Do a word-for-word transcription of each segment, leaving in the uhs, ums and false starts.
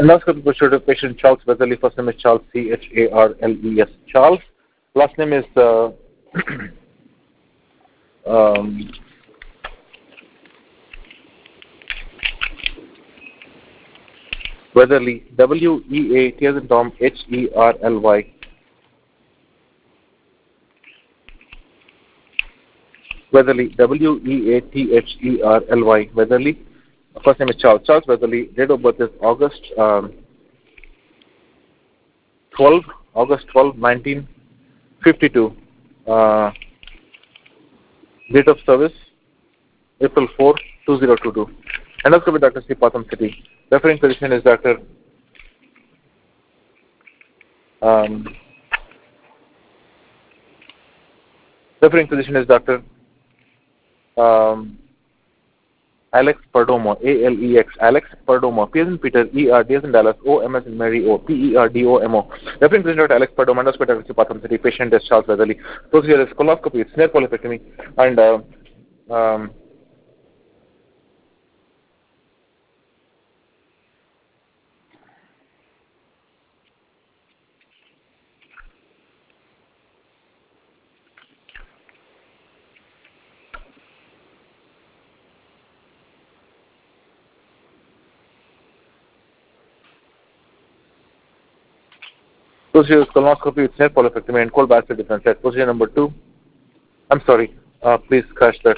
Endoscopy procedure patient Charles Weatherly. First name is Charles, C H A R L E S, Charles. Last name is uh, um, Weatherly, W E A T as in Tom, H E R L Y. Weatherly, W E A T H E R L Y, Weatherly. First name is Charles. Charles Weatherly. Date of birth is August um, twelfth, August twelfth, nineteen fifty-two. Uh, date of service, April fourth, two thousand twenty-two. Endoscopy Doctor C. Patham City. Referring physician is Doctor Um, referring physician is Doctor Um, Alex Perdomo, A L E X, Alex Perdomo, P as in Peter, E R, D as in Dallas, O, M as in Mary, O, P E R D O M O. Referring physician Doctor Alex Perdomo, Endoscopy Doctor C. Patham City. Patient is Charles Weatherly. Procedure is coloscopy, snare polypectomy, and uh, um, procedure is colonoscopy with snare polypectomy and cold basket difference set. Procedure number two. I'm sorry. Uh, please crash that.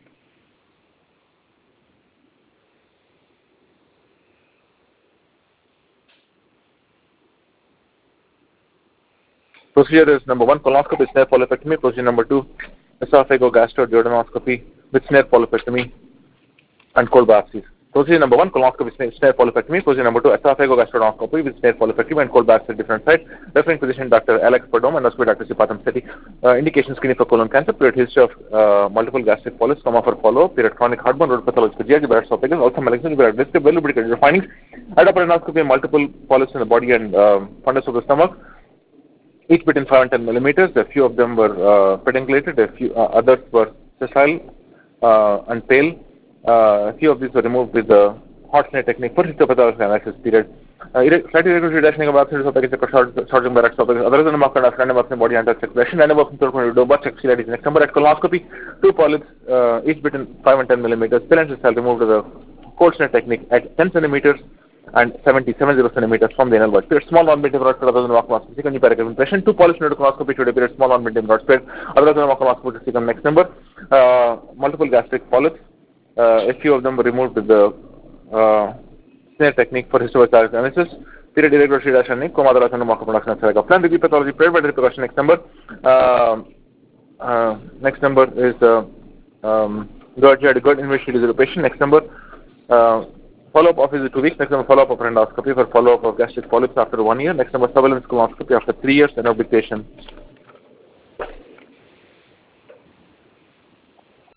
Procedure is number one, colonoscopy with snare polypectomy. Procedure number two, esophagogastroduodenoscopy with snare polypectomy and cold biopsies. Procedure number one, colonoscopy with snare polypectomy. Procedure number two, esophagogastroduodenoscopy with snare polypectomy and cold biopsy at different sites. Referring physician Doctor Alex Perdomo and Endoscopy Doctor C. Patham City. Uh, indication screening for colon cancer, period history of uh, multiple gastric polyps, comma for follow-up, period chronic heartburn, road pathology for G I T, period esophagus, also malignancy, period risk of well-lubricated findings, endoscopy, multiple polyps in the body and um, fundus of the stomach. Each between five and ten millimeters. A few of them were uh, pedunculated. A few uh, others were sessile uh, and pale. Uh, a few of these were removed with the hot snare technique for histopathological analysis period. Uh, slightly irregular reduction of absence of short by esophagus. Other than the marker of random absent body and circulation, random absent throat but axillary is next number. At colonoscopy, two polyps, uh, each between five and ten millimeters. Pill and sessile removed with the cold snare technique at ten centimeters. And seventy-seven centimeters from the anal wall. Period small non-medium rod spread other than colonoscopy. Second paragraph impression. Two polyps near colonoscopy today. Period small non-medium rod spread other than colonoscopy. Second next number. Uh, multiple gastric polyps. Uh, a few of them were removed with the uh, snare technique for histopathological analysis. Period irregular reduction. Comadra and marker production of plan review pathology. Period by repercussion. Next number. Uh, uh, next number is uh, um, good. You had a good investigation of the patient. Next number. Uh, Follow-up of is two weeks. Next number, follow-up of endoscopy for follow-up of gastric polyps after one year. Next number, surveillance colonoscopy after three years and obligation.